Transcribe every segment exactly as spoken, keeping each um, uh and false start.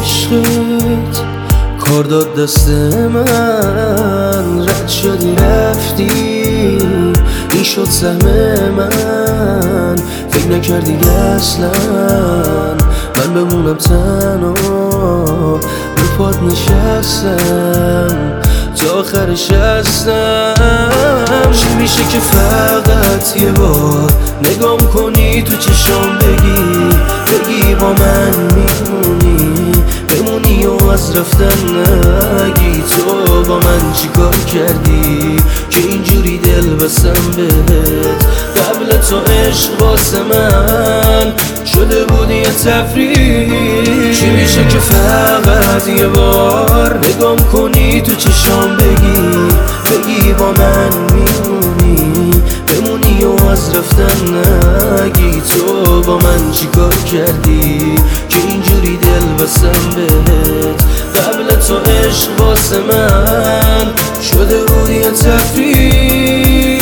عشقت کار داد دست من، رد شدی رفتی این شد سهم من. فکر نکردی اصلا من بمونم تنها، رو پات نشستم تا آخرش هستم. چی میشه که فقط یه بار نگام کنی تو چشام بگی بگی با من میمونی بمونی و از رفتن نگی. تو با من چی کار کردی که اینجوری دل بستم بهت؟ قبل تو عشق واسه من شده بودی یه تفریح. چی میشه که فقط یه بار نگام کنی تو چشام بگی بگی با من میمونی بمونی و از رفتن نگی. تو با من چی کار کردی که اینجوری دل بستم بهت؟ قبل تو عشق واسه من شده بودی یه تفریح.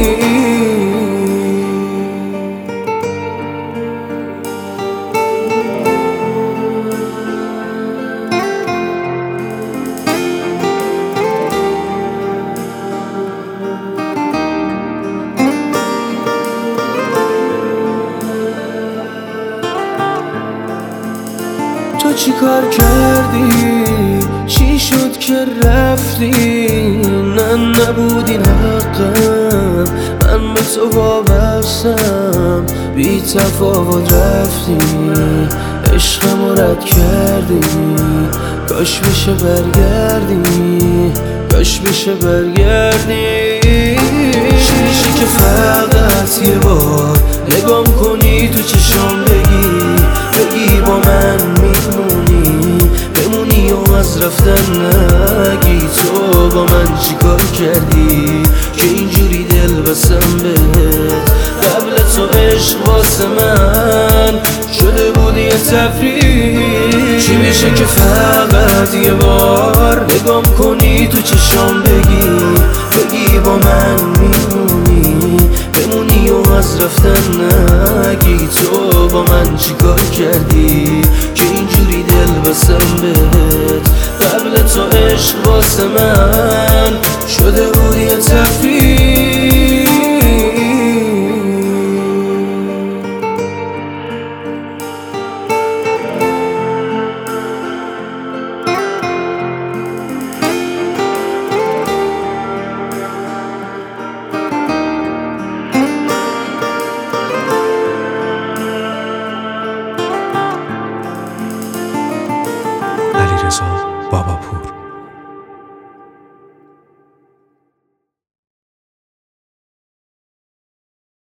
تو چی کار کردی؟ چی شد که رفتی؟ نه نبود این حقم، من به تو وابستم، بی تفاوت رفتی عشقمو رد کردی. کاش بشه برگردی، کاش بشه برگردی. چی میشه که فقط یه بار نگام کنی تو چشام بگی بگی با من میمونی بمونی و از رفتن نگی. تو با من چی کار کردی که اینجوری دل بستم بهت؟ قبل تو عشق واسه من شده بودی یه تفریح. چی میشه که فقط یه بار نگام کنی تو چشام بگی بگی با من میمونی بمونی و از رفتن نگی. تو با من چی کار کردی که اینجوری دل بستم بهت؟ قبل تو عشق واسه من شده بودی یه تفریح. علیرضا باباپور.